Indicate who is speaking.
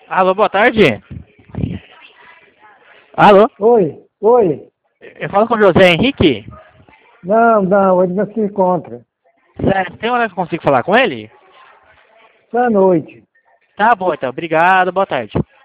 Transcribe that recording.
Speaker 1: Alô, boa tarde. Alô?
Speaker 2: Oi, oi.
Speaker 1: Eu falo com o José Henrique?
Speaker 2: Não, ele não se encontra.
Speaker 1: Certo, tem hora que eu consigo falar com ele?
Speaker 2: Só à noite.
Speaker 1: Tá bom, então. Obrigado, boa tarde.